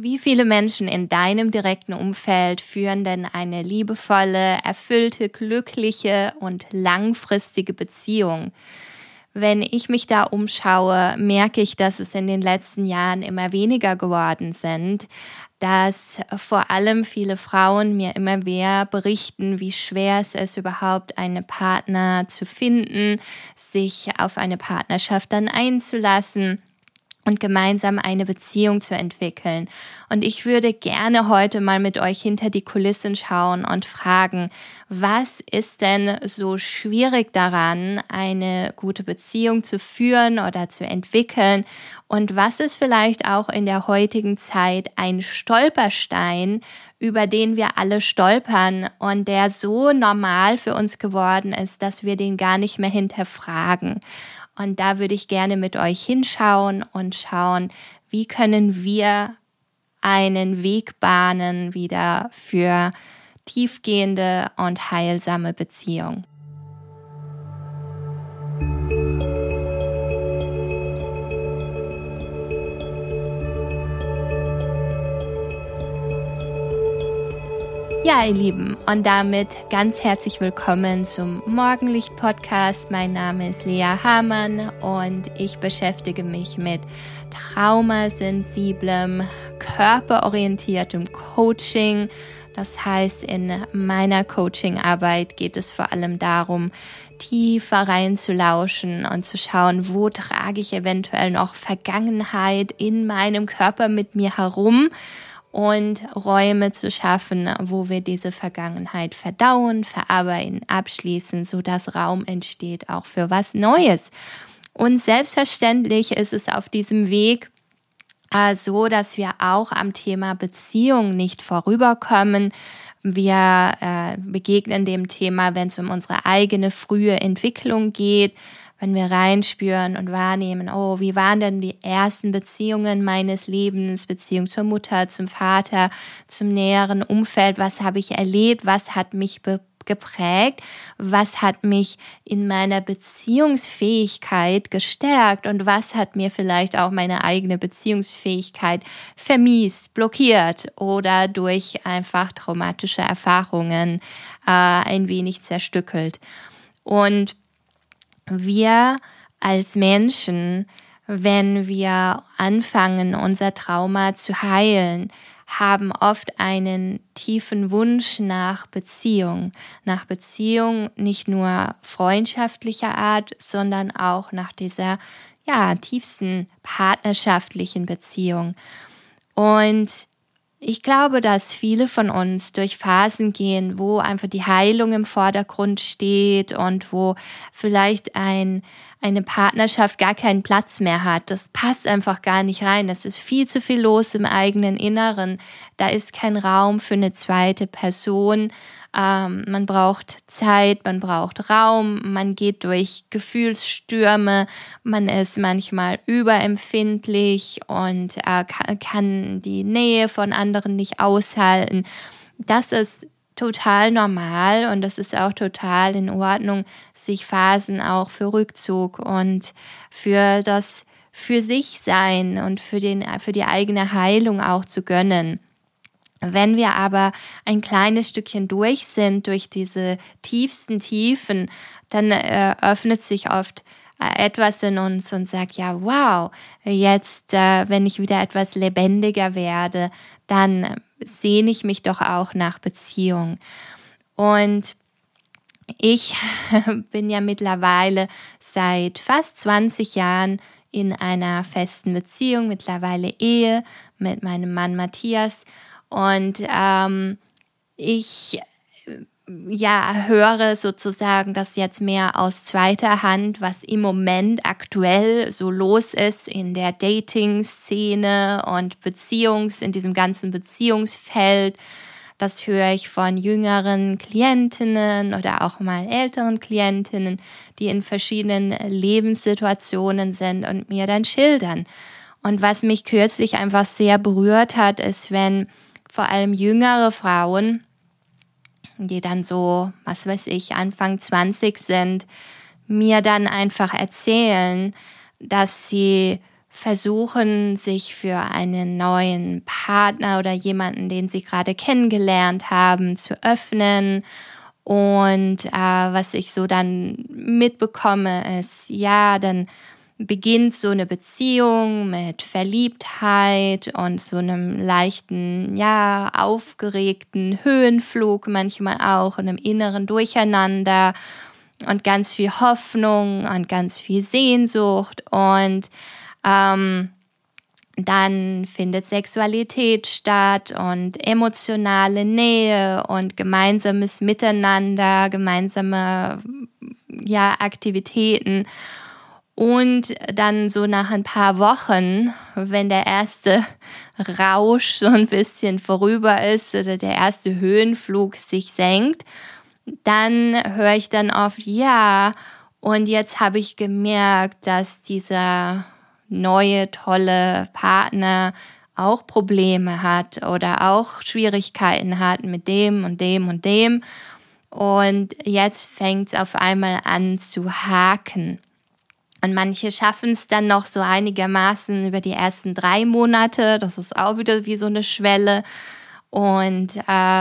Wie viele Menschen in deinem direkten Umfeld führen denn eine liebevolle, erfüllte, glückliche und langfristige Beziehung? Wenn ich mich da umschaue, merke ich, dass es in den letzten Jahren immer weniger geworden sind, dass vor allem viele Frauen mir immer mehr berichten, wie schwer es ist, überhaupt einen Partner zu finden, sich auf eine Partnerschaft dann einzulassen und gemeinsam eine Beziehung zu entwickeln. Und ich würde gerne heute mal mit euch hinter die Kulissen schauen und fragen, was ist denn so schwierig daran, eine gute Beziehung zu führen oder zu entwickeln? Und was ist vielleicht auch in der heutigen Zeit ein Stolperstein, über den wir alle stolpern und der so normal für uns geworden ist, dass wir den gar nicht mehr hinterfragen? Und da würde ich gerne mit euch hinschauen und schauen, wie können wir einen Weg bahnen wieder für tiefgehende und heilsame Beziehung. Ja, ihr Lieben, und damit ganz herzlich willkommen zum Morgenlicht-Podcast. Mein Name ist Lea Hamann und ich beschäftige mich mit traumasensiblem, körperorientiertem Coaching. Das heißt, in meiner Coaching-Arbeit geht es vor allem darum, tiefer reinzulauschen und zu schauen, wo trage ich eventuell noch Vergangenheit in meinem Körper mit mir herum, und Räume zu schaffen, wo wir diese Vergangenheit verdauen, verarbeiten, abschließen, sodass Raum entsteht auch für was Neues. Und selbstverständlich ist es auf diesem Weg so, dass wir auch am Thema Beziehung nicht vorüberkommen. Wir begegnen dem Thema, wenn es um unsere eigene frühe Entwicklung geht, wenn wir reinspüren und wahrnehmen, oh, wie waren denn die ersten Beziehungen meines Lebens, Beziehung zur Mutter, zum Vater, zum näheren Umfeld, was habe ich erlebt, was hat mich geprägt, was hat mich in meiner Beziehungsfähigkeit gestärkt und was hat mir vielleicht auch meine eigene Beziehungsfähigkeit vermiest, blockiert oder durch einfach traumatische Erfahrungen ein wenig zerstückelt. Und wir als Menschen, wenn wir anfangen, unser Trauma zu heilen, haben oft einen tiefen Wunsch nach Beziehung nicht nur freundschaftlicher Art, sondern auch nach dieser tiefsten partnerschaftlichen Beziehung. Und ich glaube, dass viele von uns durch Phasen gehen, wo einfach die Heilung im Vordergrund steht und wo vielleicht eine Partnerschaft gar keinen Platz mehr hat. Das passt einfach gar nicht rein. Es ist viel zu viel los im eigenen Inneren. Da ist kein Raum für eine zweite Person. Man braucht Zeit, man braucht Raum, man geht durch Gefühlsstürme, man ist manchmal überempfindlich und kann die Nähe von anderen nicht aushalten. Das ist total normal und das ist auch total in Ordnung, sich Phasen auch für Rückzug und für das für sich sein und für die eigene Heilung auch zu gönnen. Wenn wir aber ein kleines Stückchen durch sind, durch diese tiefsten Tiefen, dann öffnet sich oft etwas in uns und sagt, ja, wow, jetzt, wenn ich wieder etwas lebendiger werde, dann sehne ich mich doch auch nach Beziehung. Und ich bin ja mittlerweile seit fast 20 Jahren in einer festen Beziehung, mittlerweile Ehe mit meinem Mann Matthias. Und ich höre sozusagen das jetzt mehr aus zweiter Hand, was im Moment aktuell so los ist in der Dating-Szene und in diesem ganzen Beziehungsfeld. Das höre ich von jüngeren Klientinnen oder auch mal älteren Klientinnen, die in verschiedenen Lebenssituationen sind und mir dann schildern. Und was mich kürzlich einfach sehr berührt hat, ist, wenn vor allem jüngere Frauen, die dann so, Anfang 20 sind, mir dann einfach erzählen, dass sie versuchen, sich für einen neuen Partner oder jemanden, den sie gerade kennengelernt haben, zu öffnen. Und was ich so dann mitbekomme, ist, ja, dann beginnt so eine Beziehung mit Verliebtheit und so einem leichten, ja, aufgeregten Höhenflug, manchmal auch in einem inneren Durcheinander und ganz viel Hoffnung und ganz viel Sehnsucht und dann findet Sexualität statt und emotionale Nähe und gemeinsames Miteinander, gemeinsame Aktivitäten. Und dann so nach ein paar Wochen, wenn der erste Rausch so ein bisschen vorüber ist oder der erste Höhenflug sich senkt, dann höre ich dann oft, ja, und jetzt habe ich gemerkt, dass dieser neue, tolle Partner auch Probleme hat oder auch Schwierigkeiten hat mit dem und dem und dem. Und jetzt fängt es auf einmal an zu haken. Und manche schaffen es dann noch so einigermaßen über die ersten 3 Monate. Das ist auch wieder wie so eine Schwelle. Und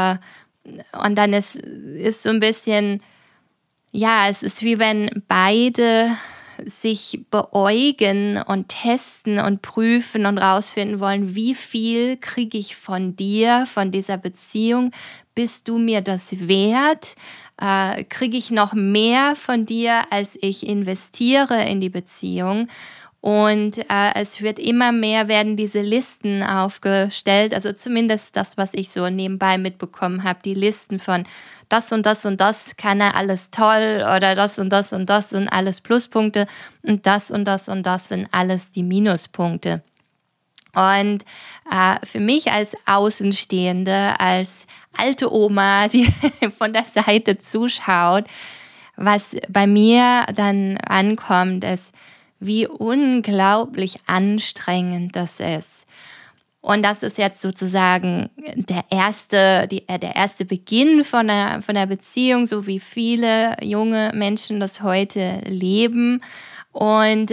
dann ist so ein bisschen, ja, es ist wie wenn beide sich beäugen und testen und prüfen und rausfinden wollen, wie viel kriege ich von dir, von dieser Beziehung, bist du mir das wert? Kriege ich noch mehr von dir, als ich investiere in die Beziehung? Und es wird immer mehr, werden diese Listen aufgestellt, also zumindest das, was ich so nebenbei mitbekommen habe, die Listen von das und das und das kann er alles toll oder das und das und das sind alles Pluspunkte und das und das und das sind alles die Minuspunkte. Und für mich als Außenstehende, als alte Oma, die von der Seite zuschaut, was bei mir dann ankommt, ist, wie unglaublich anstrengend das ist. Und das ist jetzt sozusagen der erste Beginn von der Beziehung, so wie viele junge Menschen das heute leben. Und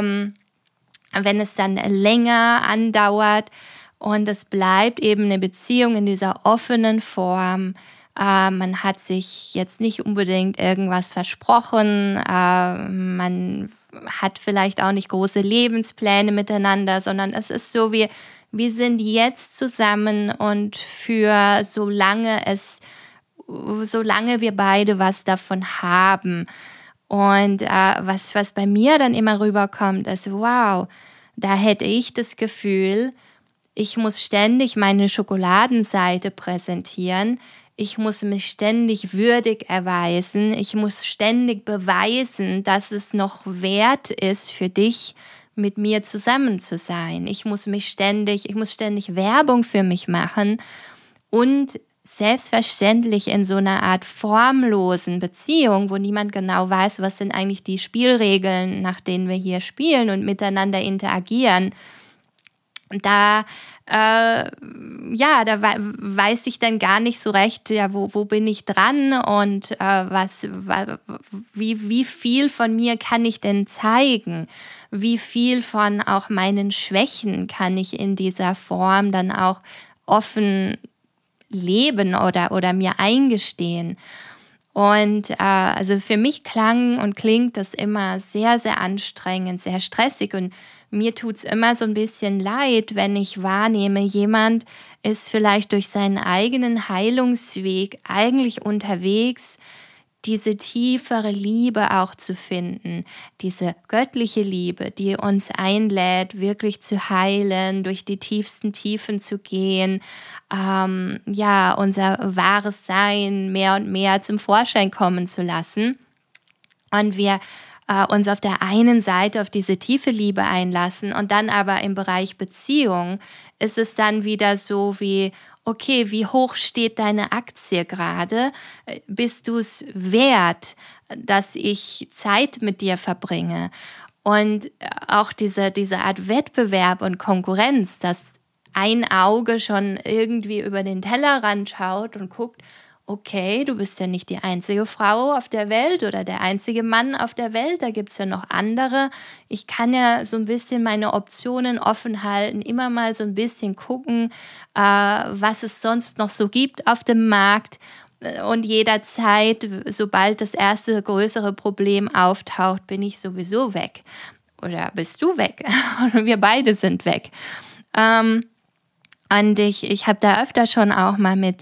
wenn es dann länger andauert und es bleibt eben eine Beziehung in dieser offenen Form, man hat sich jetzt nicht unbedingt irgendwas versprochen, man hat vielleicht auch nicht große Lebenspläne miteinander, sondern es ist so, wir sind jetzt zusammen und für solange wir beide was davon haben. Und was bei mir dann immer rüberkommt, ist, wow, da hätte ich das Gefühl, ich muss ständig meine Schokoladenseite präsentieren. Ich muss mich ständig würdig erweisen. Ich muss ständig beweisen, dass es noch wert ist für dich, mit mir zusammen zu sein. Ich muss ständig Werbung für mich machen und selbstverständlich in so einer Art formlosen Beziehung, wo niemand genau weiß, was sind eigentlich die Spielregeln, nach denen wir hier spielen und miteinander interagieren. Da weiß ich dann gar nicht so recht, ja, wo bin ich dran und wie viel von mir kann ich denn zeigen? Wie viel von auch meinen Schwächen kann ich in dieser Form dann auch offen leben oder mir eingestehen? Und also für mich klang und klingt das immer sehr, sehr anstrengend, sehr stressig und mir tut's immer so ein bisschen leid, wenn ich wahrnehme, jemand ist vielleicht durch seinen eigenen Heilungsweg eigentlich unterwegs, diese tiefere Liebe auch zu finden, diese göttliche Liebe, die uns einlädt, wirklich zu heilen, durch die tiefsten Tiefen zu gehen, unser wahres Sein mehr und mehr zum Vorschein kommen zu lassen. Und wir uns auf der einen Seite auf diese tiefe Liebe einlassen und dann aber im Bereich Beziehung ist es dann wieder so wie, okay, wie hoch steht deine Aktie gerade? Bist du es wert, dass ich Zeit mit dir verbringe? Und auch diese Art Wettbewerb und Konkurrenz, dass ein Auge schon irgendwie über den Tellerrand schaut und guckt, okay, du bist ja nicht die einzige Frau auf der Welt oder der einzige Mann auf der Welt, da gibt es ja noch andere. Ich kann ja so ein bisschen meine Optionen offen halten, immer mal so ein bisschen gucken, was es sonst noch so gibt auf dem Markt. Und jederzeit, sobald das erste größere Problem auftaucht, bin ich sowieso weg. Oder bist du weg? Oder wir beide sind weg. Und ich habe da öfter schon auch mal mit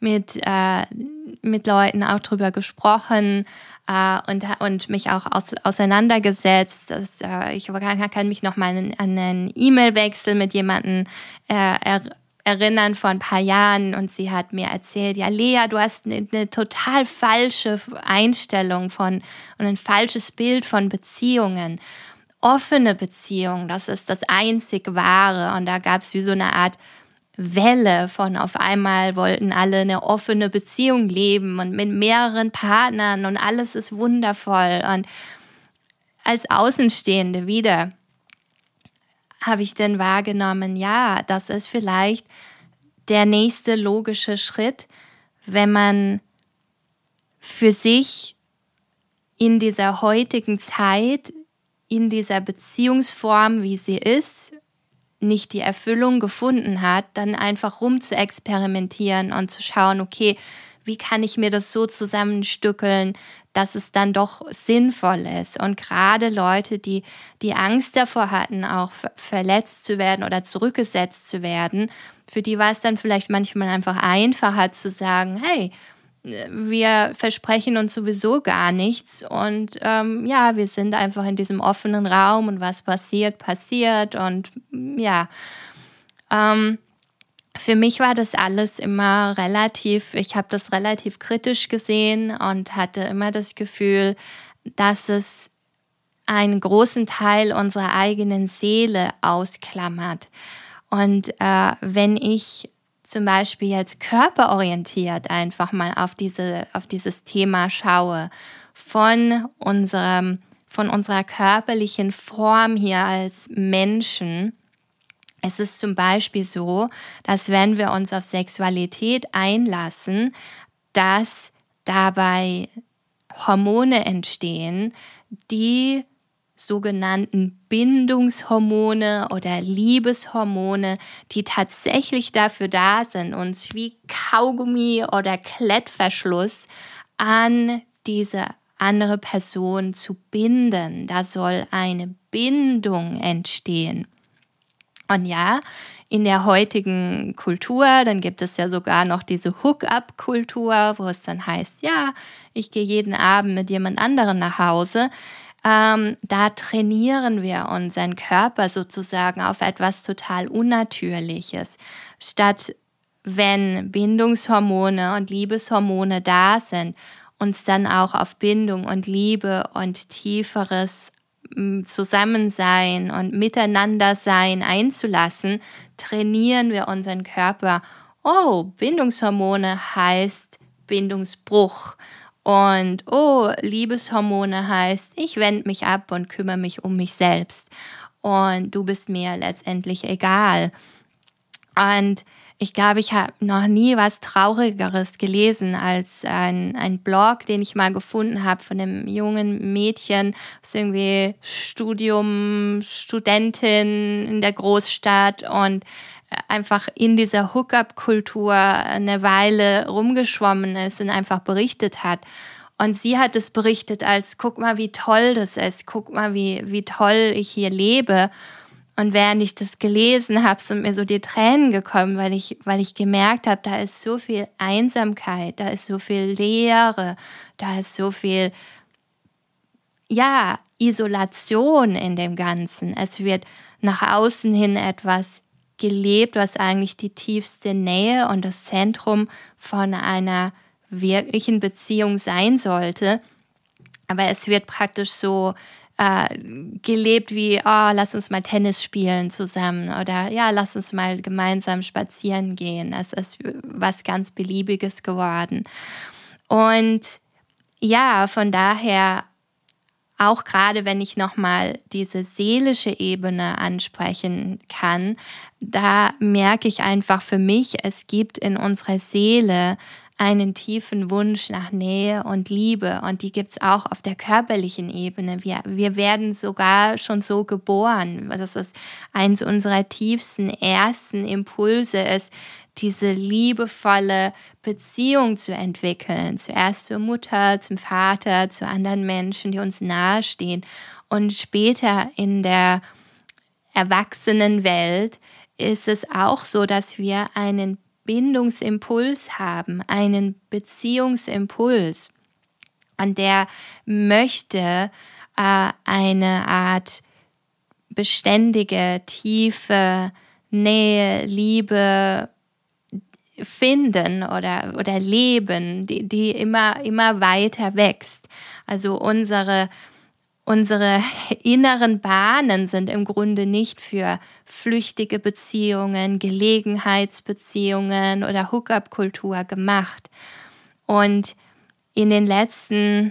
Leuten auch drüber gesprochen und mich auch auseinandergesetzt. Ich kann mich noch mal an einen E-Mail-Wechsel mit jemandem erinnern vor ein paar Jahren, und sie hat mir erzählt, ja Lea, du hast eine total falsche Einstellung und ein falsches Bild von Beziehungen. Offene Beziehungen, das ist das einzig Wahre. Und da gab es wie so eine Art Welle von auf einmal wollten alle eine offene Beziehung leben und mit mehreren Partnern und alles ist wundervoll. Und als Außenstehende wieder habe ich dann wahrgenommen, ja, das ist vielleicht der nächste logische Schritt, wenn man für sich in dieser heutigen Zeit, in dieser Beziehungsform, wie sie ist, nicht die Erfüllung gefunden hat, dann einfach rum zu experimentieren und zu schauen, okay, wie kann ich mir das so zusammenstückeln, dass es dann doch sinnvoll ist. Und gerade Leute, die Angst davor hatten, auch verletzt zu werden oder zurückgesetzt zu werden, für die war es dann vielleicht manchmal einfach einfacher zu sagen, hey, wir versprechen uns sowieso gar nichts und wir sind einfach in diesem offenen Raum und was passiert und ja, für mich war das alles immer ich habe das relativ kritisch gesehen und hatte immer das Gefühl, dass es einen großen Teil unserer eigenen Seele ausklammert. Und wenn ich zum Beispiel jetzt körperorientiert einfach mal auf dieses Thema schaue, von unserer körperlichen Form hier als Menschen, es ist zum Beispiel so, dass wenn wir uns auf Sexualität einlassen, dass dabei Hormone entstehen, die sogenannten Bindungshormone oder Liebeshormone, die tatsächlich dafür da sind, uns wie Kaugummi oder Klettverschluss an diese andere Person zu binden. Da soll eine Bindung entstehen. Und ja, in der heutigen Kultur, dann gibt es ja sogar noch diese Hook-up-Kultur, wo es dann heißt, ja, ich gehe jeden Abend mit jemand anderem nach Hause. Da trainieren wir unseren Körper sozusagen auf etwas total Unnatürliches. Statt wenn Bindungshormone und Liebeshormone da sind, uns dann auch auf Bindung und Liebe und tieferes Zusammensein und Miteinandersein einzulassen, trainieren wir unseren Körper. Oh, Bindungshormone heißt Bindungsbruch. Und Liebeshormone heißt, ich wende mich ab und kümmere mich um mich selbst. Und du bist mir letztendlich egal. Und ich glaube, ich habe noch nie was Traurigeres gelesen als ein Blog, den ich mal gefunden habe von einem jungen Mädchen, das irgendwie Studentin in der Großstadt und einfach in dieser Hookup-Kultur eine Weile rumgeschwommen ist und einfach berichtet hat. Und sie hat es berichtet als, guck mal, wie toll das ist, guck mal, wie toll ich hier lebe. Und während ich das gelesen habe, sind mir so die Tränen gekommen, weil ich gemerkt habe, da ist so viel Einsamkeit, da ist so viel Leere, da ist so viel, Isolation in dem Ganzen. Es wird nach außen hin etwas gelebt, was eigentlich die tiefste Nähe und das Zentrum von einer wirklichen Beziehung sein sollte. Aber es wird praktisch so gelebt wie, lass uns mal Tennis spielen zusammen oder ja, lass uns mal gemeinsam spazieren gehen. Es ist was ganz Beliebiges geworden. Und ja, von daher auch gerade, wenn ich nochmal diese seelische Ebene ansprechen kann, da merke ich einfach für mich, es gibt in unserer Seele einen tiefen Wunsch nach Nähe und Liebe, und die gibt es auch auf der körperlichen Ebene. Wir werden sogar schon so geboren. Das ist eins unserer tiefsten, ersten Impulse ist, diese liebevolle Beziehung zu entwickeln. Zuerst zur Mutter, zum Vater, zu anderen Menschen, die uns nahestehen. Und später in der Erwachsenenwelt ist es auch so, dass wir einen Bindungsimpuls haben, einen Beziehungsimpuls. Und der möchte eine Art beständige, tiefe Nähe, Liebe finden oder leben, die immer weiter wächst. Also unsere inneren Bahnen sind im Grunde nicht für flüchtige Beziehungen, Gelegenheitsbeziehungen oder Hookup-Kultur gemacht. Und in den letzten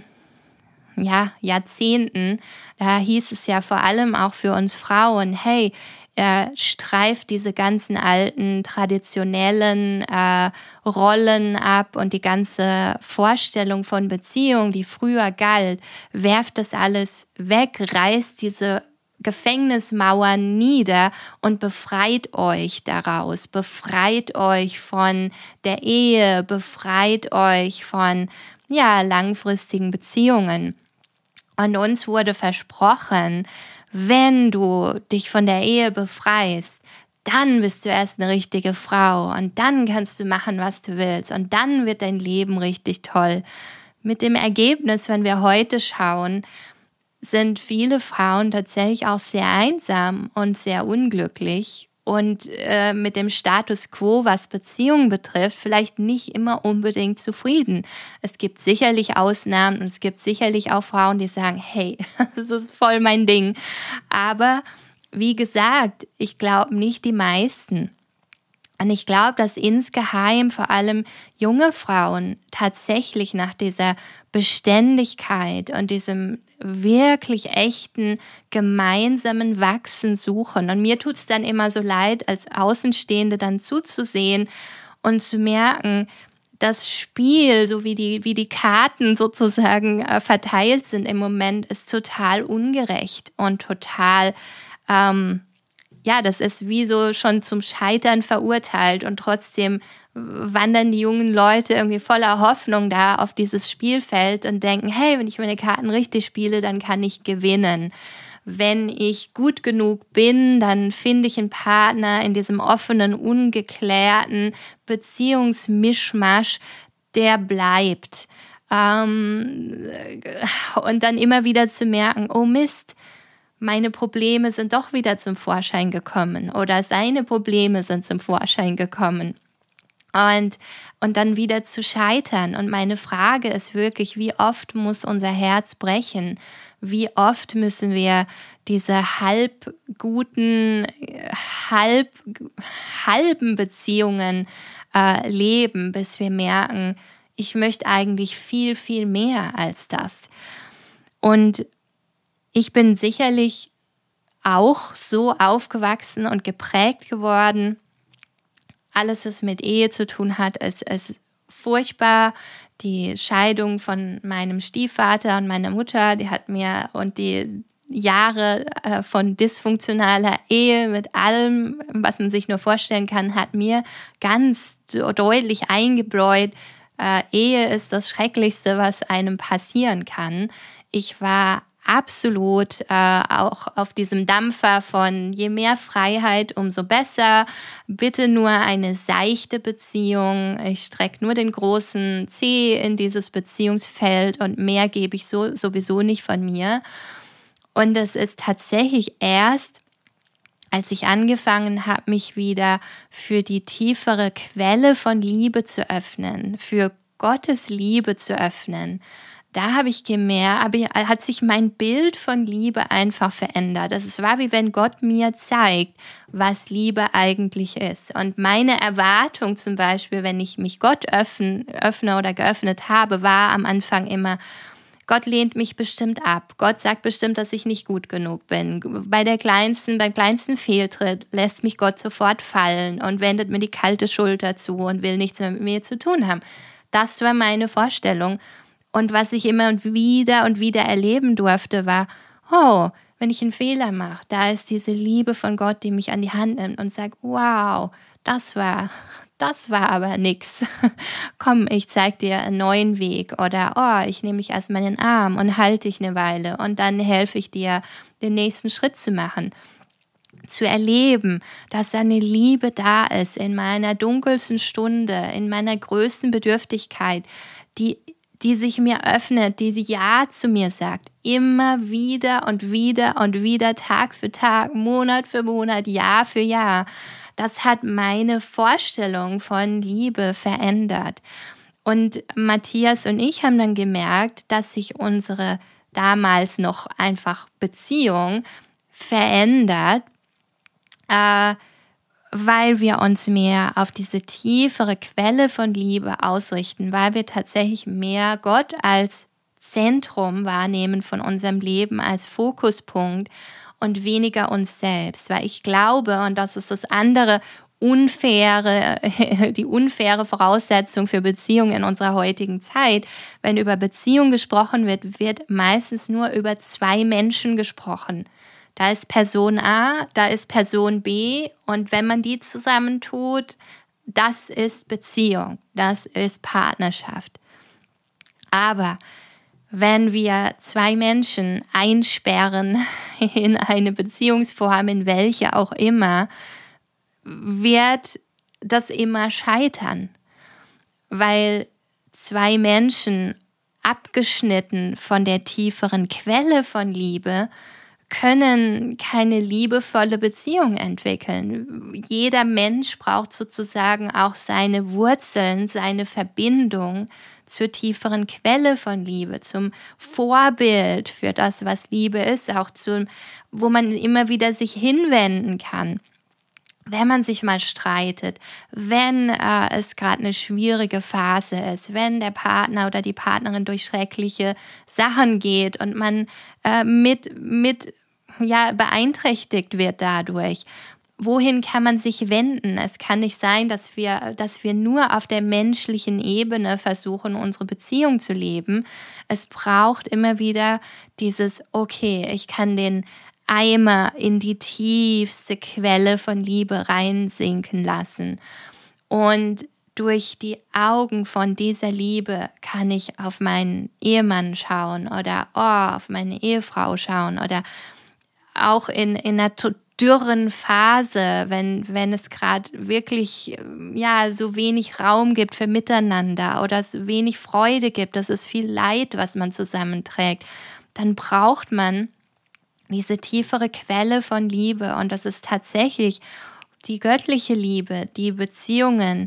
Jahrzehnten, da hieß es ja vor allem auch für uns Frauen, hey, streift diese ganzen alten, traditionellen Rollen ab und die ganze Vorstellung von Beziehung, die früher galt, werft das alles weg, reißt diese Gefängnismauern nieder und befreit euch daraus, befreit euch von der Ehe, befreit euch von langfristigen Beziehungen. Und uns wurde versprochen, wenn du dich von der Ehe befreist, dann bist du erst eine richtige Frau und dann kannst du machen, was du willst und dann wird dein Leben richtig toll. Mit dem Ergebnis, wenn wir heute schauen, sind viele Frauen tatsächlich auch sehr einsam und sehr unglücklich und mit dem Status quo, was Beziehungen betrifft, vielleicht nicht immer unbedingt zufrieden. Es gibt sicherlich Ausnahmen und es gibt sicherlich auch Frauen, die sagen, hey, das ist voll mein Ding. Aber wie gesagt, ich glaube nicht die meisten. Und ich glaube, dass insgeheim vor allem junge Frauen tatsächlich nach dieser Beständigkeit und diesem wirklich echten gemeinsamen Wachsen suchen. Und mir tut es dann immer so leid, als Außenstehende dann zuzusehen und zu merken, das Spiel, so wie die Karten sozusagen verteilt sind im Moment, ist total ungerecht und total das ist wie so schon zum Scheitern verurteilt und trotzdem wandern die jungen Leute irgendwie voller Hoffnung da auf dieses Spielfeld und denken, hey, wenn ich meine Karten richtig spiele, dann kann ich gewinnen. Wenn ich gut genug bin, dann finde ich einen Partner in diesem offenen, ungeklärten Beziehungsmischmasch, der bleibt. Und dann immer wieder zu merken, oh Mist, meine Probleme sind doch wieder zum Vorschein gekommen oder seine Probleme sind zum Vorschein gekommen. Und dann wieder zu scheitern. Und meine Frage ist wirklich, wie oft muss unser Herz brechen? Wie oft müssen wir diese halben Beziehungen leben, bis wir merken, ich möchte eigentlich viel, viel mehr als das. Und ich bin sicherlich auch so aufgewachsen und geprägt geworden. Alles, was mit Ehe zu tun hat, ist furchtbar. Die Scheidung von meinem Stiefvater und meiner Mutter, die hat mir und die Jahre von dysfunktionaler Ehe mit allem, was man sich nur vorstellen kann, hat mir ganz deutlich eingebläut, Ehe ist das Schrecklichste, was einem passieren kann. Ich war absolut auch auf diesem Dampfer von je mehr Freiheit, umso besser. Bitte nur eine seichte Beziehung. Ich strecke nur den großen Zeh in dieses Beziehungsfeld und mehr gebe ich sowieso nicht von mir. Und es ist tatsächlich erst, als ich angefangen habe, mich wieder für die tiefere Quelle von Liebe zu öffnen, für Gottes Liebe zu öffnen, da habe ich gemerkt, hat sich mein Bild von Liebe einfach verändert. Es war wie wenn Gott mir zeigt, was Liebe eigentlich ist. Und meine Erwartung zum Beispiel, wenn ich mich Gott öffne oder geöffnet habe, war am Anfang immer, Gott lehnt mich bestimmt ab. Gott sagt bestimmt, dass ich nicht gut genug bin. Beim kleinsten Fehltritt lässt mich Gott sofort fallen und wendet mir die kalte Schulter zu und will nichts mehr mit mir zu tun haben. Das war meine Vorstellung. Und was ich immer und wieder erleben durfte, war, wenn ich einen Fehler mache, da ist diese Liebe von Gott, die mich an die Hand nimmt und sagt, wow, das war aber nix. Komm, ich zeig dir einen neuen Weg. Oder, ich nehme dich erstmal in den Arm und halte dich eine Weile und dann helfe ich dir, den nächsten Schritt zu machen. Zu erleben, dass da eine Liebe da ist in meiner dunkelsten Stunde, in meiner größten Bedürftigkeit, die sich mir öffnet, die Ja zu mir sagt, immer wieder und wieder und wieder, Tag für Tag, Monat für Monat, Jahr für Jahr. Das hat meine Vorstellung von Liebe verändert. Und Matthias und ich haben dann gemerkt, dass sich unsere damals noch einfach Beziehung verändert, weil wir uns mehr auf diese tiefere Quelle von Liebe ausrichten, weil wir tatsächlich mehr Gott als Zentrum wahrnehmen von unserem Leben, als Fokuspunkt und weniger uns selbst. Weil ich glaube, und das ist das andere die unfaire Voraussetzung für Beziehungen in unserer heutigen Zeit, wenn über Beziehung gesprochen wird, wird meistens nur über zwei Menschen gesprochen. Da ist Person A, da ist Person B und wenn man die zusammentut, das ist Beziehung, das ist Partnerschaft. Aber wenn wir zwei Menschen einsperren in eine Beziehungsform, in welche auch immer, wird das immer scheitern, weil zwei Menschen abgeschnitten von der tieferen Quelle von Liebe können keine liebevolle Beziehung entwickeln. Jeder Mensch braucht sozusagen auch seine Wurzeln, seine Verbindung zur tieferen Quelle von Liebe, zum Vorbild für das, was Liebe ist, auch wo man immer wieder sich hinwenden kann. Wenn man sich mal streitet, wenn es gerade eine schwierige Phase ist, wenn der Partner oder die Partnerin durch schreckliche Sachen geht und man beeinträchtigt wird dadurch, wohin kann man sich wenden? Es kann nicht sein, dass wir nur auf der menschlichen Ebene versuchen, unsere Beziehung zu leben. Es braucht immer wieder dieses, okay, ich kann den Eimer in die tiefste Quelle von Liebe reinsinken lassen. Und durch die Augen von dieser Liebe kann ich auf meinen Ehemann schauen oder auf meine Ehefrau schauen oder auch in einer dürren Phase, wenn es gerade wirklich so wenig Raum gibt für Miteinander oder es wenig Freude gibt, das ist viel Leid, was man zusammenträgt, dann braucht man diese tiefere Quelle von Liebe und das ist tatsächlich die göttliche Liebe, die Beziehungen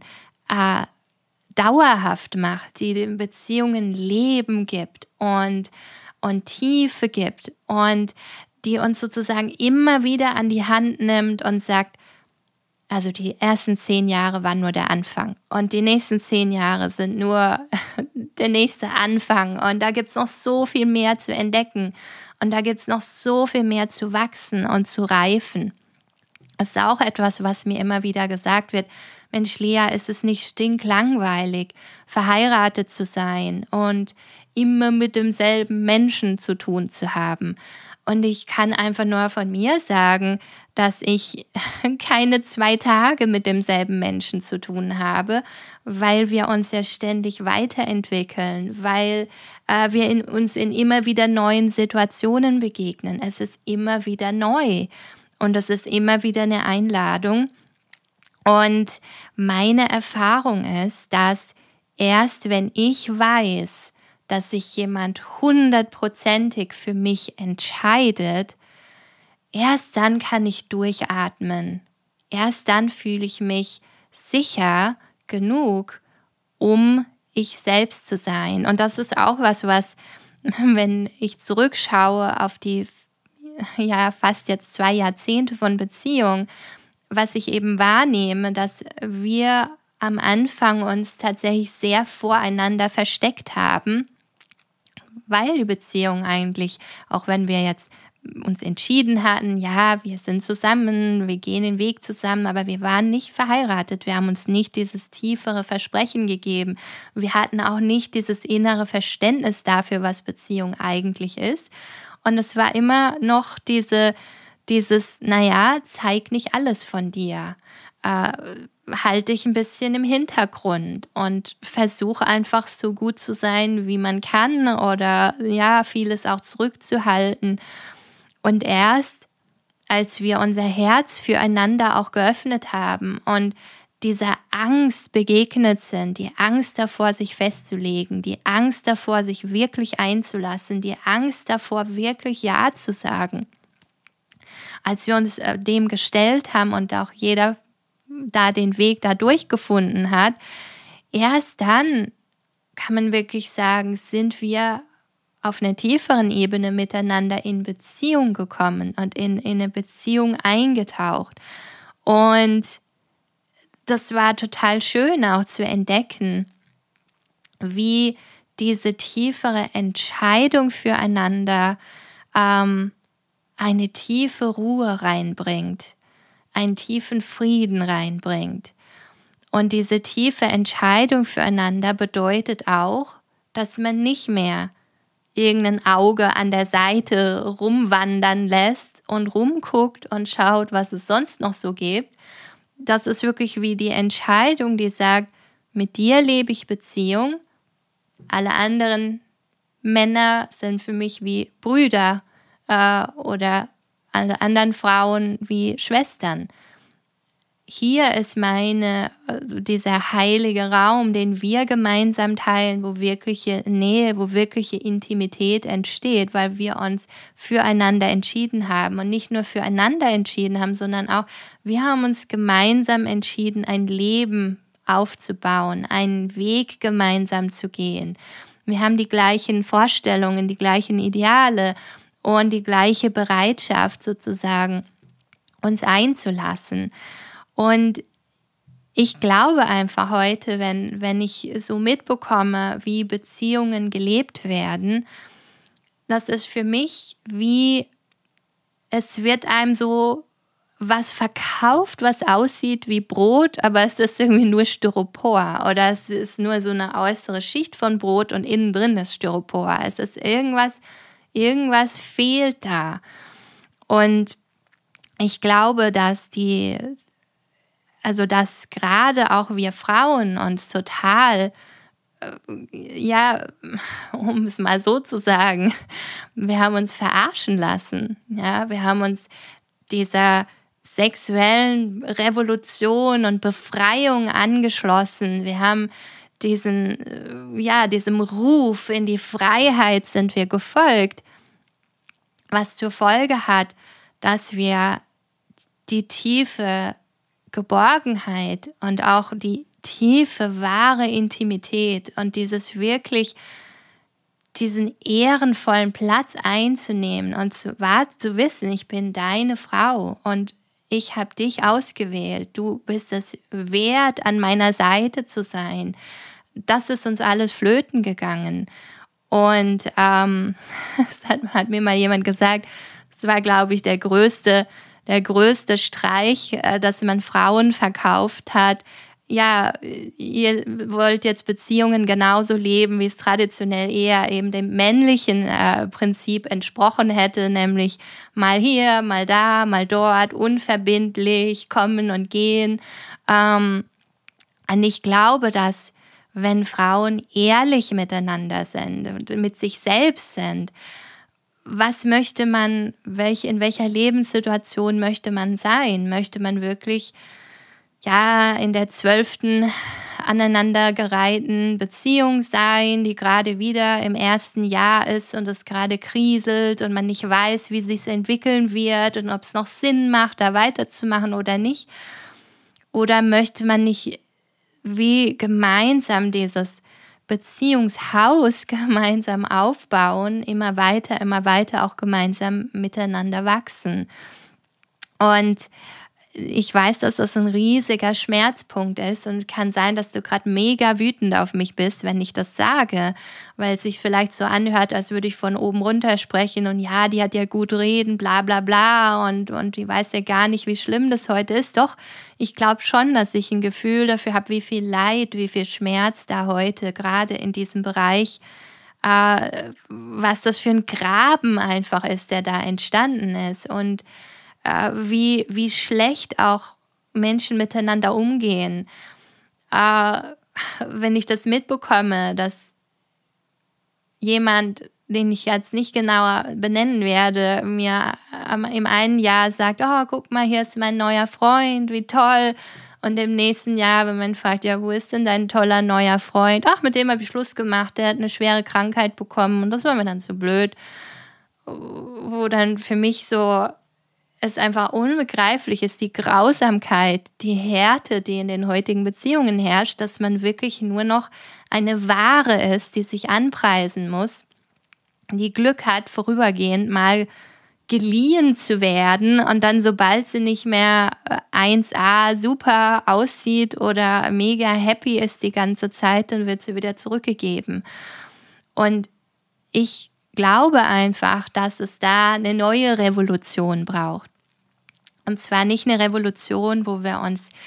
dauerhaft macht, die den Beziehungen Leben gibt und Tiefe gibt und die uns sozusagen immer wieder an die Hand nimmt und sagt, also die ersten 10 Jahre waren nur der Anfang und die nächsten 10 Jahre sind nur der nächste Anfang und da gibt es noch so viel mehr zu entdecken und da gibt es noch so viel mehr zu wachsen und zu reifen. Das ist auch etwas, was mir immer wieder gesagt wird, Mensch Lea, ist es nicht stinklangweilig, verheiratet zu sein und immer mit demselben Menschen zu tun zu haben. Und ich kann einfach nur von mir sagen, dass ich keine 2 Tage mit demselben Menschen zu tun habe, weil wir uns ja ständig weiterentwickeln, weil wir uns in immer wieder neuen Situationen begegnen. Es ist immer wieder neu und es ist immer wieder eine Einladung. Und meine Erfahrung ist, dass erst wenn ich weiß, dass sich jemand 100%ig für mich entscheidet, erst dann kann ich durchatmen. Erst dann fühle ich mich sicher genug, um ich selbst zu sein. Und das ist auch was, wenn ich zurückschaue auf die fast jetzt 2 Jahrzehnte von Beziehung, was ich eben wahrnehme, dass wir am Anfang uns tatsächlich sehr voreinander versteckt haben, weil die Beziehung eigentlich, auch wenn wir jetzt uns entschieden hatten, ja, wir sind zusammen, wir gehen den Weg zusammen, aber wir waren nicht verheiratet. Wir haben uns nicht dieses tiefere Versprechen gegeben. Wir hatten auch nicht dieses innere Verständnis dafür, was Beziehung eigentlich ist. Und es war immer noch dieses, zeig nicht alles von dir. Halte dich ein bisschen im Hintergrund und versuche einfach so gut zu sein, wie man kann oder vieles auch zurückzuhalten. Und erst, als wir unser Herz füreinander auch geöffnet haben und dieser Angst begegnet sind, die Angst davor, sich festzulegen, die Angst davor, sich wirklich einzulassen, die Angst davor, wirklich Ja zu sagen. Als wir uns dem gestellt haben und auch jeder da den Weg da durchgefunden hat, erst dann kann man wirklich sagen, sind wir auf einer tieferen Ebene miteinander in Beziehung gekommen und in eine Beziehung eingetaucht. Und das war total schön auch zu entdecken, wie diese tiefere Entscheidung füreinander eine tiefe Ruhe reinbringt, einen tiefen Frieden reinbringt. Und diese tiefe Entscheidung füreinander bedeutet auch, dass man nicht mehr irgendein Auge an der Seite rumwandern lässt und rumguckt und schaut, was es sonst noch so gibt. Das ist wirklich wie die Entscheidung, die sagt, mit dir lebe ich Beziehung, alle anderen Männer sind für mich wie Brüder oder alle anderen Frauen wie Schwestern. Hier ist dieser heilige Raum, den wir gemeinsam teilen, wo wirkliche Nähe, wo wirkliche Intimität entsteht, weil wir uns füreinander entschieden haben und nicht nur füreinander entschieden haben, sondern auch, wir haben uns gemeinsam entschieden, ein Leben aufzubauen, einen Weg gemeinsam zu gehen. Wir haben die gleichen Vorstellungen, die gleichen Ideale und die gleiche Bereitschaft sozusagen, uns einzulassen. Und ich glaube einfach heute, wenn ich so mitbekomme, wie Beziehungen gelebt werden, das ist für mich wie, es wird einem so was verkauft, was aussieht wie Brot, aber es ist irgendwie nur Styropor oder es ist nur so eine äußere Schicht von Brot und innen drin ist Styropor. Es ist irgendwas fehlt da. Und ich glaube, dass gerade auch wir Frauen uns total, um es mal so zu sagen, wir haben uns verarschen lassen. Ja, wir haben uns dieser sexuellen Revolution und Befreiung angeschlossen. Wir haben diesem Ruf in die Freiheit sind wir gefolgt, was zur Folge hat, dass wir die tiefe Geborgenheit und auch die tiefe, wahre Intimität und diesen ehrenvollen Platz einzunehmen und zu wissen, ich bin deine Frau und ich habe dich ausgewählt, du bist es wert, an meiner Seite zu sein. Das ist uns alles flöten gegangen. Und es hat mir mal jemand gesagt, es war, glaube ich, der größte Streich, dass man Frauen verkauft hat. Ja, ihr wollt jetzt Beziehungen genauso leben, wie es traditionell eher eben dem männlichen Prinzip entsprochen hätte, nämlich mal hier, mal da, mal dort, unverbindlich, kommen und gehen. Und ich glaube, dass wenn Frauen ehrlich miteinander sind und mit sich selbst sind, was möchte man, in welcher Lebenssituation möchte man sein? Möchte man wirklich in der 12. aneinandergereihten Beziehung sein, die gerade wieder im 1. Jahr ist und es gerade kriselt und man nicht weiß, wie es sich entwickeln wird und ob es noch Sinn macht, da weiterzumachen oder nicht? Oder möchte man nicht wie gemeinsam dieses Beziehungshaus gemeinsam aufbauen, immer weiter auch gemeinsam miteinander wachsen? Und ich weiß, dass das ein riesiger Schmerzpunkt ist und kann sein, dass du gerade mega wütend auf mich bist, wenn ich das sage, weil es sich vielleicht so anhört, als würde ich von oben runter sprechen und ja, die hat ja gut reden, bla bla bla und die weiß ja gar nicht, wie schlimm das heute ist. Doch, ich glaube schon, dass ich ein Gefühl dafür habe, wie viel Leid, wie viel Schmerz da heute gerade in diesem Bereich, was das für ein Graben einfach ist, der da entstanden ist und wie schlecht auch Menschen miteinander umgehen. Wenn ich das mitbekomme, dass jemand, den ich jetzt nicht genauer benennen werde, mir im einen Jahr sagt, oh, guck mal, hier ist mein neuer Freund, wie toll. Und im nächsten Jahr, wenn man fragt, ja, wo ist denn dein toller neuer Freund? Ach, mit dem habe ich Schluss gemacht, der hat eine schwere Krankheit bekommen und das war mir dann so blöd. Wo dann für mich so es einfach unbegreiflich ist, die Grausamkeit, die Härte, die in den heutigen Beziehungen herrscht, dass man wirklich nur noch eine Ware ist, die sich anpreisen muss, die Glück hat, vorübergehend mal geliehen zu werden und dann, sobald sie nicht mehr 1A super aussieht oder mega happy ist die ganze Zeit, dann wird sie wieder zurückgegeben. Und ich glaube einfach, dass es da eine neue Revolution braucht. Und zwar nicht eine Revolution, wo wir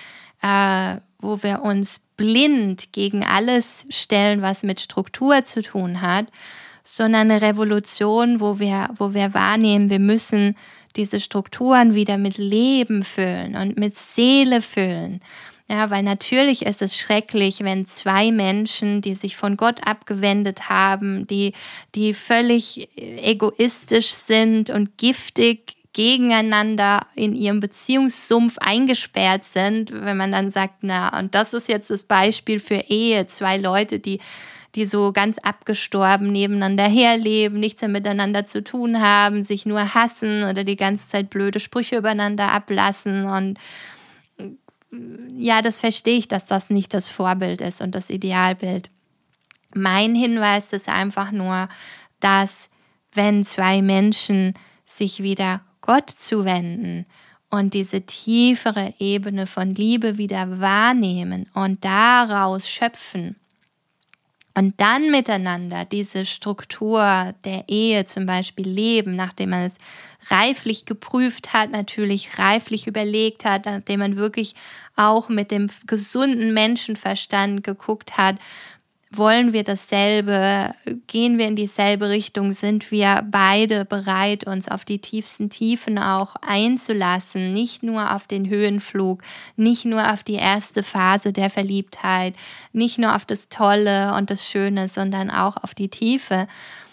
uns blind gegen alles stellen, was mit Struktur zu tun hat, sondern eine Revolution, wo wir wahrnehmen, wir müssen diese Strukturen wieder mit Leben füllen und mit Seele füllen. Ja, weil natürlich ist es schrecklich, wenn zwei Menschen, die sich von Gott abgewendet haben, die völlig egoistisch sind und giftig gegeneinander in ihrem Beziehungssumpf eingesperrt sind, wenn man dann sagt, na, und das ist jetzt das Beispiel für Ehe, zwei Leute, die so ganz abgestorben nebeneinander herleben, nichts mehr miteinander zu tun haben, sich nur hassen oder die ganze Zeit blöde Sprüche übereinander ablassen und ja, das verstehe ich, dass das nicht das Vorbild ist und das Idealbild. Mein Hinweis ist einfach nur, dass wenn zwei Menschen sich wieder Gott zuwenden und diese tiefere Ebene von Liebe wieder wahrnehmen und daraus schöpfen und dann miteinander diese Struktur der Ehe zum Beispiel leben, nachdem man es reiflich geprüft hat, natürlich reiflich überlegt hat, nachdem man wirklich auch mit dem gesunden Menschenverstand geguckt hat, wollen wir dasselbe, gehen wir in dieselbe Richtung, sind wir beide bereit, uns auf die tiefsten Tiefen auch einzulassen, nicht nur auf den Höhenflug, nicht nur auf die erste Phase der Verliebtheit, nicht nur auf das Tolle und das Schöne, sondern auch auf die Tiefe.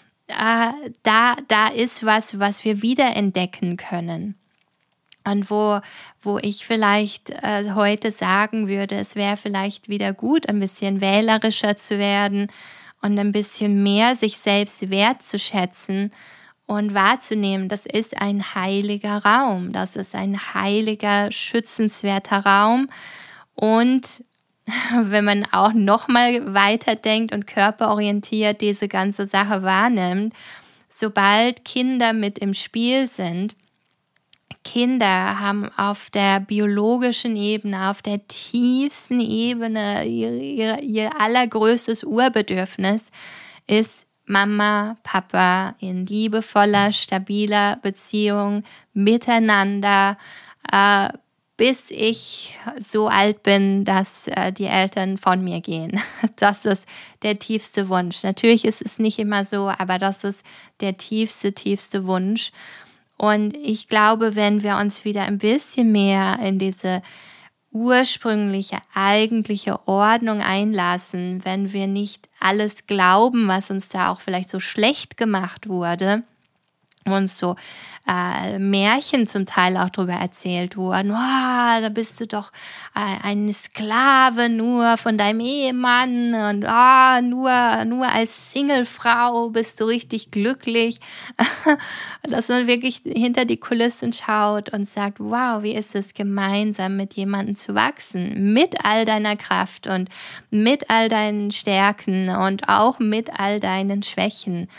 Da ist was wir wiederentdecken können. Und wo ich vielleicht heute sagen würde, es wäre vielleicht wieder gut, ein bisschen wählerischer zu werden und ein bisschen mehr sich selbst wertzuschätzen und wahrzunehmen, das ist ein heiliger Raum, das ist ein heiliger, schützenswerter Raum. Und wenn man auch nochmal weiterdenkt und körperorientiert diese ganze Sache wahrnimmt, sobald Kinder mit im Spiel sind, Kinder haben auf der biologischen Ebene, auf der tiefsten Ebene, ihr allergrößtes Urbedürfnis ist Mama, Papa in liebevoller, stabiler Beziehung miteinander, bis ich so alt bin, dass die Eltern von mir gehen. Das ist der tiefste Wunsch. Natürlich ist es nicht immer so, aber das ist der tiefste Wunsch. Und ich glaube, wenn wir uns wieder ein bisschen mehr in diese ursprüngliche, eigentliche Ordnung einlassen, wenn wir nicht alles glauben, was uns da auch vielleicht so schlecht gemacht wurde, uns so Märchen zum Teil auch darüber erzählt wurden, da bist du doch eine Sklave nur von deinem Ehemann und nur als Singlefrau bist du richtig glücklich. Dass man wirklich hinter die Kulissen schaut und sagt, wow, wie ist es, gemeinsam mit jemandem zu wachsen, mit all deiner Kraft und mit all deinen Stärken und auch mit all deinen Schwächen.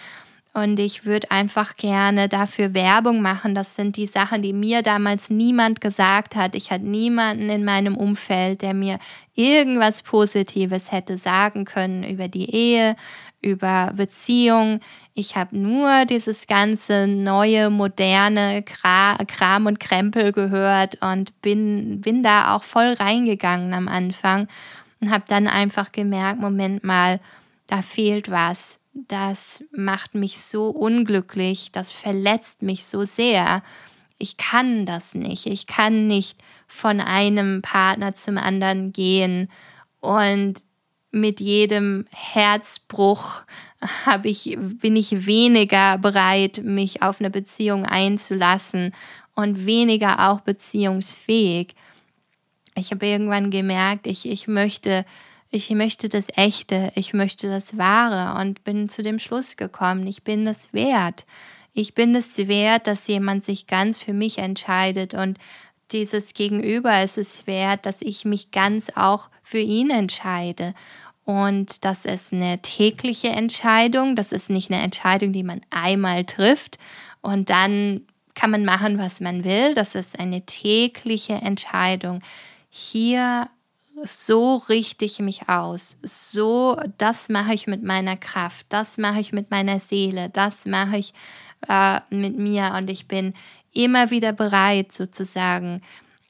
Und ich würde einfach gerne dafür Werbung machen. Das sind die Sachen, die mir damals niemand gesagt hat. Ich hatte niemanden in meinem Umfeld, der mir irgendwas Positives hätte sagen können über die Ehe, über Beziehung. Ich habe nur dieses ganze neue, moderne Kram und Krempel gehört und bin da auch voll reingegangen am Anfang und habe dann einfach gemerkt, Moment mal, da fehlt was. Das macht mich so unglücklich, das verletzt mich so sehr. Ich kann das nicht. Ich kann nicht von einem Partner zum anderen gehen und mit jedem Herzbruch bin ich weniger bereit, mich auf eine Beziehung einzulassen und weniger auch beziehungsfähig. Ich habe irgendwann gemerkt, ich möchte das Echte, ich möchte das Wahre und bin zu dem Schluss gekommen, ich bin das wert. Ich bin es wert, dass jemand sich ganz für mich entscheidet und dieses Gegenüber ist es wert, dass ich mich ganz auch für ihn entscheide. Und das ist eine tägliche Entscheidung, das ist nicht eine Entscheidung, die man einmal trifft und dann kann man machen, was man will. Das ist eine tägliche Entscheidung. Hier so richte ich mich aus, das mache ich mit meiner Kraft, das mache ich mit meiner Seele, das mache ich mit mir und ich bin immer wieder bereit, sozusagen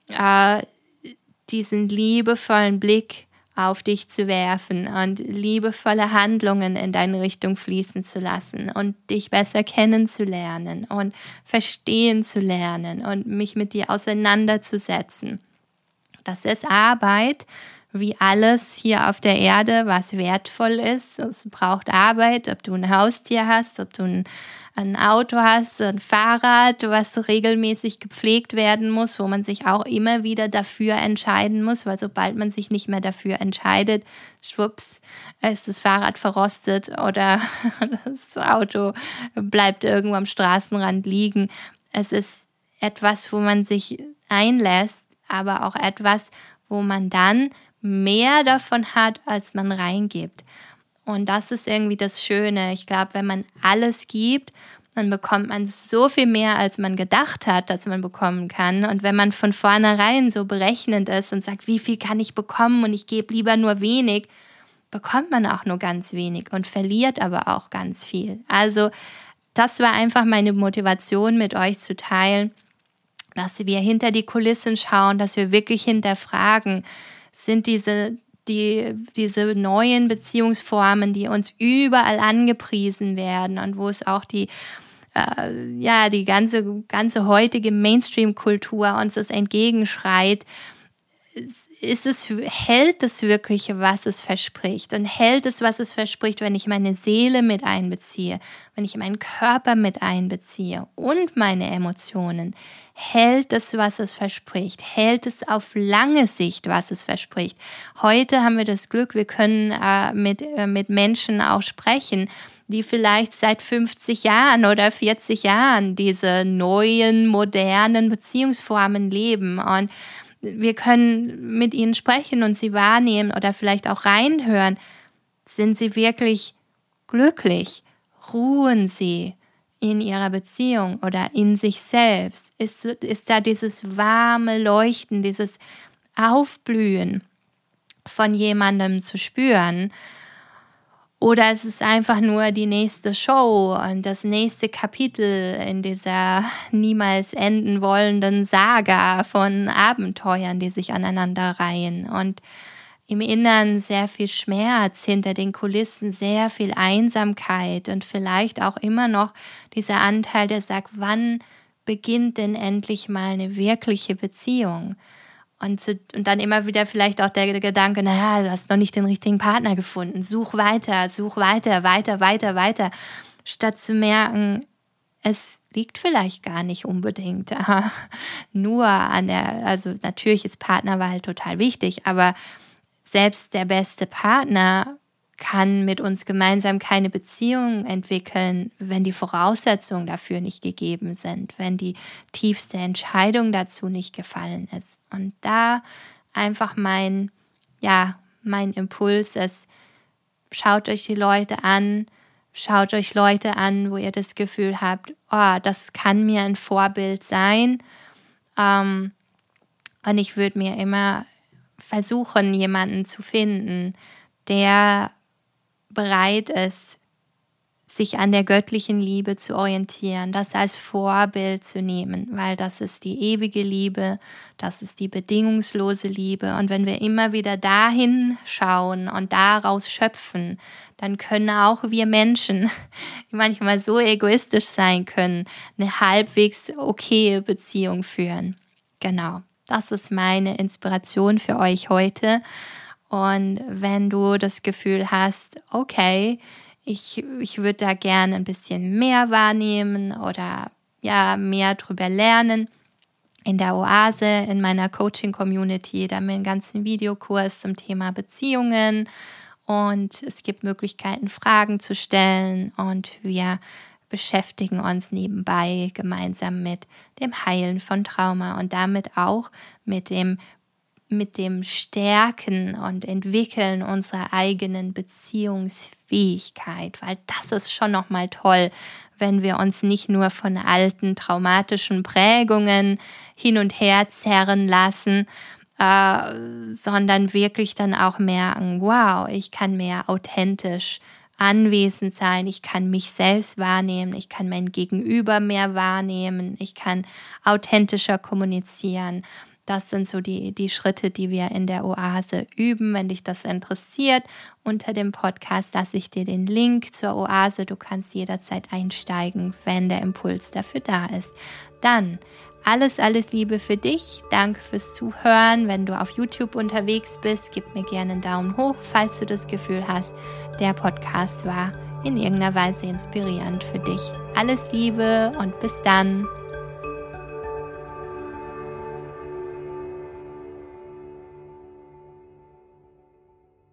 diesen liebevollen Blick auf dich zu werfen und liebevolle Handlungen in deine Richtung fließen zu lassen und dich besser kennenzulernen und verstehen zu lernen und mich mit dir auseinanderzusetzen. Das ist Arbeit, wie alles hier auf der Erde, was wertvoll ist. Es braucht Arbeit, ob du ein Haustier hast, ob du ein Auto hast, ein Fahrrad, was regelmäßig gepflegt werden muss, wo man sich auch immer wieder dafür entscheiden muss, weil sobald man sich nicht mehr dafür entscheidet, schwupps, ist das Fahrrad verrostet oder das Auto bleibt irgendwo am Straßenrand liegen. Es ist etwas, wo man sich einlässt, aber auch etwas, wo man dann mehr davon hat, als man reingibt. Und das ist irgendwie das Schöne. Ich glaube, wenn man alles gibt, dann bekommt man so viel mehr, als man gedacht hat, dass man bekommen kann. Und wenn man von vornherein so berechnend ist und sagt, wie viel kann ich bekommen und ich gebe lieber nur wenig, bekommt man auch nur ganz wenig und verliert aber auch ganz viel. Also das war einfach meine Motivation, mit euch zu teilen, dass wir hinter die Kulissen schauen, dass wir wirklich hinterfragen, sind diese neuen Beziehungsformen, die uns überall angepriesen werden und wo es auch die ganze heutige Mainstream-Kultur uns das entgegenschreit, hält es wirklich, was es verspricht? Und hält es, was es verspricht, wenn ich meine Seele mit einbeziehe, wenn ich meinen Körper mit einbeziehe und meine Emotionen? Hält es, was es verspricht? Hält es auf lange Sicht, was es verspricht? Heute haben wir das Glück, wir können mit Menschen auch sprechen, die vielleicht seit 50 Jahren oder 40 Jahren diese neuen, modernen Beziehungsformen leben. Und wir können mit ihnen sprechen und sie wahrnehmen oder vielleicht auch reinhören. Sind sie wirklich glücklich? Ruhen sie in ihrer Beziehung oder in sich selbst? Ist da dieses warme Leuchten, dieses Aufblühen von jemandem zu spüren? Oder ist es einfach nur die nächste Show und das nächste Kapitel in dieser niemals enden wollenden Saga von Abenteuern, die sich aneinanderreihen und im Innern sehr viel Schmerz, hinter den Kulissen sehr viel Einsamkeit und vielleicht auch immer noch dieser Anteil, der sagt, wann beginnt denn endlich mal eine wirkliche Beziehung? Und dann immer wieder vielleicht auch der Gedanke, naja, du hast noch nicht den richtigen Partner gefunden. Such weiter, weiter. Statt zu merken, es liegt vielleicht gar nicht unbedingt nur also natürlich ist Partnerwahl total wichtig, aber selbst der beste Partner kann mit uns gemeinsam keine Beziehung entwickeln, wenn die Voraussetzungen dafür nicht gegeben sind, wenn die tiefste Entscheidung dazu nicht gefallen ist. Und da einfach mein Impuls ist, schaut euch die Leute an, Schaut euch Leute an, wo ihr das Gefühl habt, oh, das kann mir ein Vorbild sein. Und ich würde mir immer versuchen, jemanden zu finden, der bereit ist, sich an der göttlichen Liebe zu orientieren, das als Vorbild zu nehmen, weil das ist die ewige Liebe, das ist die bedingungslose Liebe. Und wenn wir immer wieder dahin schauen und daraus schöpfen, dann können auch wir Menschen, die manchmal so egoistisch sein können, eine halbwegs okaye Beziehung führen. Genau, das ist meine Inspiration für euch heute. Und wenn du das Gefühl hast, okay, ich würde da gerne ein bisschen mehr wahrnehmen oder ja mehr drüber lernen. In der Oase, in meiner Coaching-Community, da haben wir einen ganzen Videokurs zum Thema Beziehungen und es gibt Möglichkeiten, Fragen zu stellen und wir beschäftigen uns nebenbei gemeinsam mit dem Heilen von Trauma und damit auch mit dem Stärken und Entwickeln unserer eigenen Beziehungsfähigkeit, weil das ist schon nochmal toll, wenn wir uns nicht nur von alten traumatischen Prägungen hin und her zerren lassen, sondern wirklich dann auch merken, wow, ich kann mehr authentisch anwesend sein, ich kann mich selbst wahrnehmen, ich kann mein Gegenüber mehr wahrnehmen, ich kann authentischer kommunizieren. Das sind so die Schritte, die wir in der Oase üben. Wenn dich das interessiert, unter dem Podcast lasse ich dir den Link zur Oase. Du kannst jederzeit einsteigen, wenn der Impuls dafür da ist. Dann alles Liebe für dich. Danke fürs Zuhören. Wenn du auf YouTube unterwegs bist, gib mir gerne einen Daumen hoch, falls du das Gefühl hast, der Podcast war in irgendeiner Weise inspirierend für dich. Alles Liebe und bis dann.